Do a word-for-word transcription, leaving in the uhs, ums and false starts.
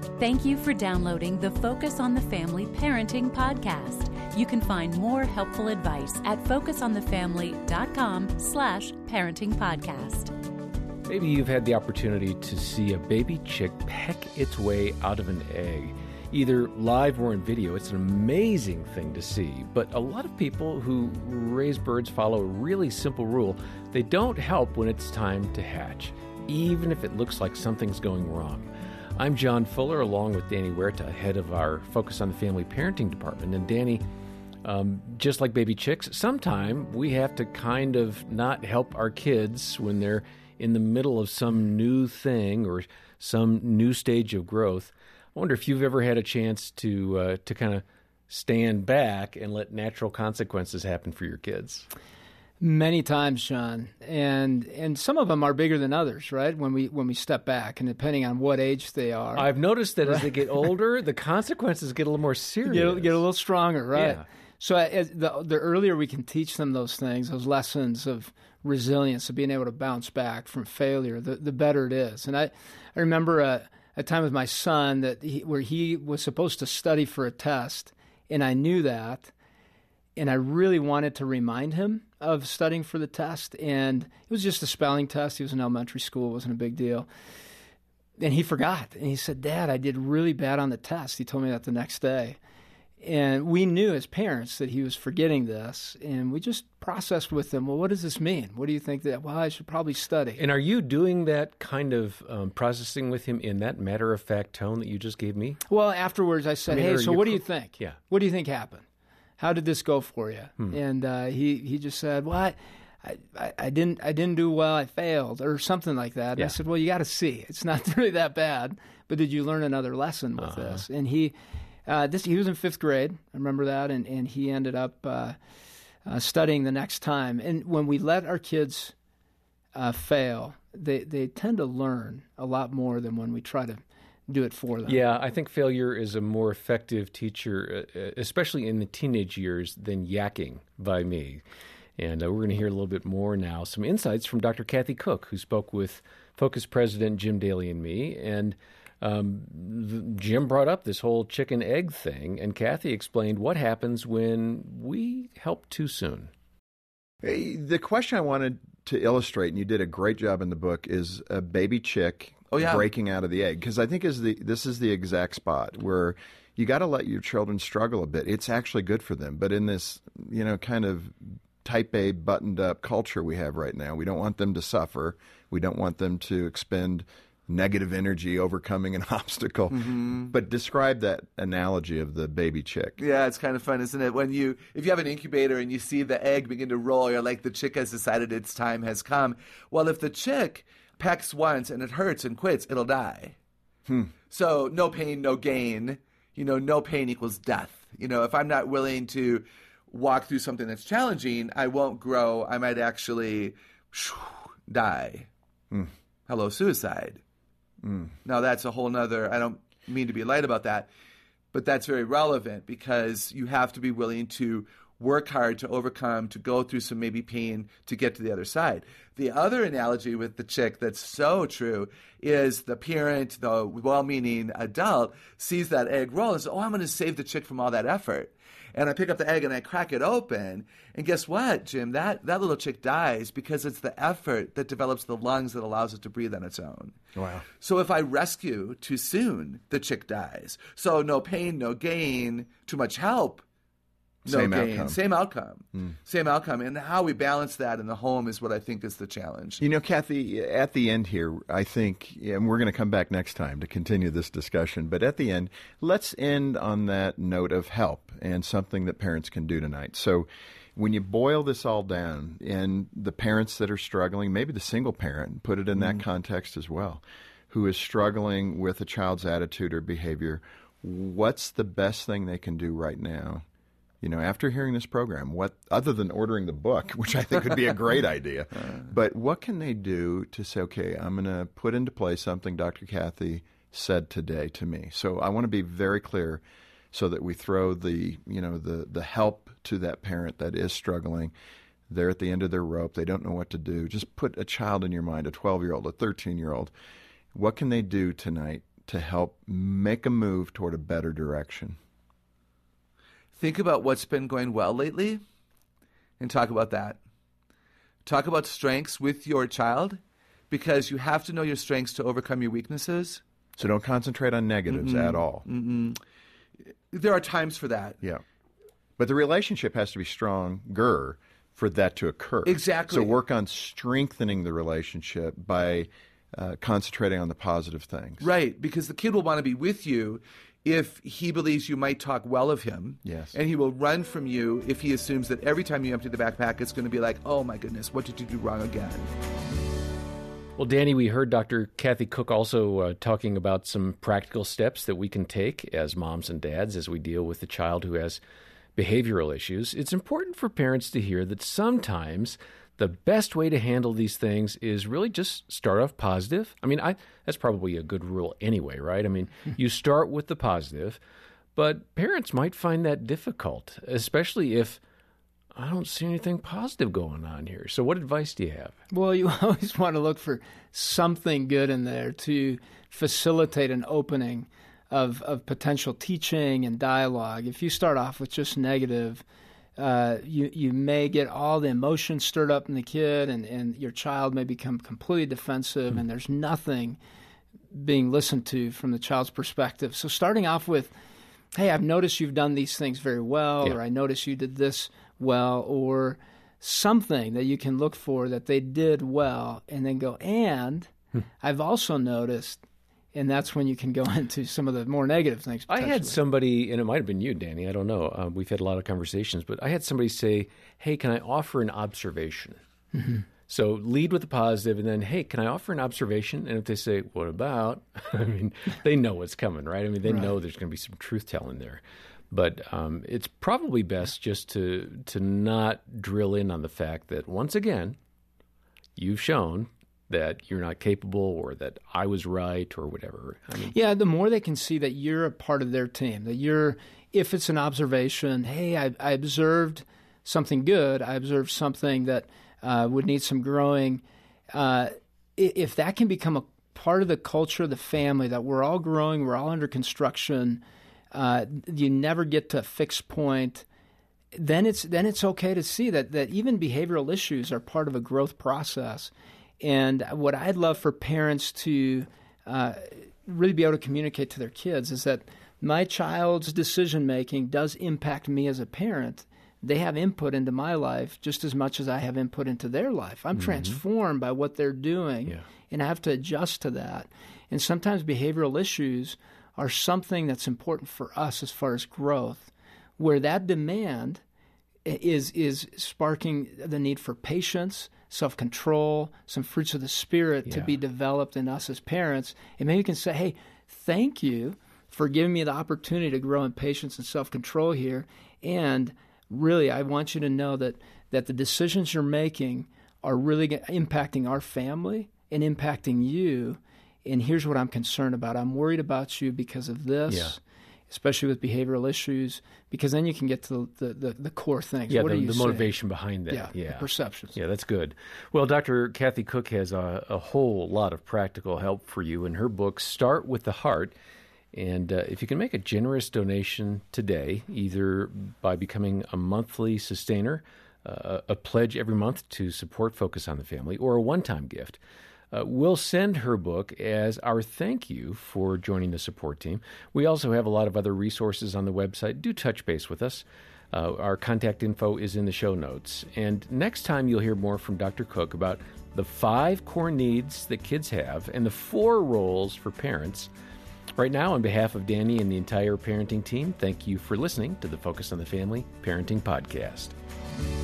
Thank you for downloading the Focus on the Family Parenting Podcast. You can find more helpful advice at focusonthefamily.com slash parenting podcast. Maybe you've had the opportunity to see a baby chick peck its way out of an egg, either live or in video. It's an amazing thing to see, but a lot of people who raise birds follow a really simple rule. They don't help when it's time to hatch, even if it looks like something's going wrong. I'm John Fuller, along with Danny Huerta, head of our Focus on the Family Parenting Department. And Danny, um, just like baby chicks, sometime we have to kind of not help our kids when they're in the middle of some new thing or some new stage of growth. I wonder if you've ever had a chance to uh, to kind of stand back and let natural consequences happen for your kids. Many times, John, and and some of them are bigger than others, right? When we when we step back, and depending on what age they are, I've noticed that right? as they get older, the consequences get a little more serious, get, get a little stronger, right? Yeah. So as the the earlier we can teach them those things, those lessons of resilience, of being able to bounce back from failure, the the better it is. And I I remember a, a time with my son that he, where he was supposed to study for a test, and I knew that. And I really wanted to remind him of studying for the test. And it was just a spelling test. He was in elementary school. It wasn't a big deal. And he forgot. And he said, "Dad, I did really bad on the test." He told me that the next day. And we knew as parents that he was forgetting this. And we just processed with him, well, what does this mean? What do you think that, well, I should probably study. And are you doing that kind of um, processing with him in that matter-of-fact tone that you just gave me? Well, afterwards I said, I mean, hey, so what do you think? Yeah. What do you think happened? How did this go for you? Hmm. And uh, he he just said, "Well, I, I, I didn't I didn't do well. I failed, or something like that." And yeah. I said, "Well, you got to see. It's not really that bad. But did you learn another lesson with uh-huh. this?" And he uh, this he was in fifth grade. I remember that, and and he ended up uh, uh, studying the next time. And when we let our kids uh, fail, they they tend to learn a lot more than when we try to do it for them. Yeah, I think failure is a more effective teacher, uh, especially in the teenage years, than yakking by me. And uh, we're going to hear a little bit more now, some insights from Doctor Kathy Cook, who spoke with Focus President Jim Daly and me. And um, the, Jim brought up this whole chicken egg thing, and Kathy explained what happens when we help too soon. Hey, the question I wanted to illustrate, and you did a great job in the book, is a baby chick oh, yeah. breaking out of the egg. Because I think is the this is the exact spot where you got to let your children struggle a bit. It's actually good for them. But in this, you know, kind of type A buttoned up culture we have right now, we don't want them to suffer. We don't want them to expend negative energy overcoming an obstacle. Mm-hmm. But describe that analogy of the baby chick. Yeah, it's kind of fun, isn't it? When you, if you have an incubator and you see the egg begin to roll, you're like, the chick has decided its time has come. Well, if the chick pecks once and it hurts and quits, it'll die. Hmm. So no pain, no gain. You know, no pain equals death. You know, if I'm not willing to walk through something that's challenging, I won't grow. I might actually shoo, die. Hmm. Hello, suicide. Mm. Now, that's a whole nother, I don't mean to be light about that, but that's very relevant because you have to be willing to work hard to overcome, to go through some maybe pain to get to the other side. The other analogy with the chick that's so true is the parent, the well-meaning adult, sees that egg roll and says, oh, I'm going to save the chick from all that effort. And I pick up the egg and I crack it open. And guess what, Jim? That, that little chick dies because it's the effort that develops the lungs that allows it to breathe on its own. Wow. So if I rescue too soon, the chick dies. So no pain, no gain, too much help. No Same gain. outcome. Same outcome. Mm. Same outcome. And how we balance that in the home is what I think is the challenge. You know, Kathy, at the end here, I think, and we're going to come back next time to continue this discussion, but at the end, let's end on that note of help and something that parents can do tonight. So when you boil this all down, and the parents that are struggling, maybe the single parent, put it in that mm. context as well, who is struggling with a child's attitude or behavior, what's the best thing they can do right now? You know, after hearing this program, what other than ordering the book, which I think would be a great idea, but what can they do to say, okay, I'm going to put into place something Doctor Kathy said today to me. So I want to be very clear so that we throw the, you know, the, the help to that parent that is struggling. They're at the end of their rope. They don't know what to do. Just put a child in your mind, a twelve-year-old, a thirteen-year-old. What can they do tonight to help make a move toward a better direction? Think about what's been going well lately and talk about that. Talk about strengths with your child, because you have to know your strengths to overcome your weaknesses. So don't concentrate on negatives Mm-mm. at all. Mm-mm. There are times for that. Yeah. But the relationship has to be stronger for that to occur. Exactly. So work on strengthening the relationship by uh, concentrating on the positive things. Right, because the kid will want to be with you if he believes you might talk well of him. Yes. And he will run from you if he assumes that every time you empty the backpack, it's going to be like, oh my goodness, what did you do wrong again? Well, Danny, we heard Doctor Kathy Cook also uh, talking about some practical steps that we can take as moms and dads as we deal with the child who has behavioral issues. It's important for parents to hear that sometimes the best way to handle these things is really just start off positive. I mean, I, that's probably a good rule anyway, right? I mean, you start with the positive, but parents might find that difficult, especially if I don't see anything positive going on here. So what advice do you have? Well, you always want to look for something good in there to facilitate an opening of, of potential teaching and dialogue. If you start off with just negative, uh, you, you may get all the emotions stirred up in the kid, and, and your child may become completely defensive, mm-hmm. and there's nothing being listened to from the child's perspective. So starting off with, hey, I've noticed you've done these things very well, yeah. or I noticed you did this well, or something that you can look for that they did well, and then go, and hmm. I've also noticed, and that's when you can go into some of the more negative things. I had somebody, and it might have been you, Danny, I don't know. Uh, we've had a lot of conversations, but I had somebody say, hey, can I offer an observation? Mm-hmm. So lead with the positive, and then, hey, can I offer an observation? And if they say, what about? I mean, they know what's coming, right? I mean, they right. know there's going to be some truth-telling there. But um, it's probably best just to to not drill in on the fact that, once again, you've shown that you're not capable, or that I was right, or whatever. I mean, yeah, the more they can see that you're a part of their team, that you're, if it's an observation, hey, I, I observed something good, I observed something that uh, would need some growing. Uh, if that can become a part of the culture of the family, that we're all growing, we're all under construction, Uh, you never get to a fixed point, then it's then it's okay to see that, that even behavioral issues are part of a growth process. And what I'd love for parents to uh, really be able to communicate to their kids is that my child's decision-making does impact me as a parent. They have input into my life just as much as I have input into their life. I'm mm-hmm. transformed by what they're doing, yeah. and I have to adjust to that. And sometimes behavioral issues are something that's important for us as far as growth, where that demand is is sparking the need for patience, self-control, some fruits of the Spirit yeah. to be developed in us as parents. And maybe you can say, hey, thank you for giving me the opportunity to grow in patience and self-control here. And really, I want you to know that, that the decisions you're making are really impacting our family and impacting you. And here's what I'm concerned about. I'm worried about you because of this, yeah. especially with behavioral issues, because then you can get to the, the, the core things. Yeah, what the, are you the saying? motivation behind that. Yeah, yeah. the perceptions. Yeah, that's good. Well, Doctor Kathy Cook has a, a whole lot of practical help for you in her book, Start with the Heart. And uh, if you can make a generous donation today, either by becoming a monthly sustainer, uh, a pledge every month to support Focus on the Family, or a one-time gift, Uh, we'll send her book as our thank you for joining the support team. We also have a lot of other resources on the website. Do touch base with us. Uh, our contact info is in the show notes. And next time you'll hear more from Doctor Cook about the five core needs that kids have and the four roles for parents. Right now, on behalf of Danny and the entire parenting team, thank you for listening to the Focus on the Family Parenting Podcast.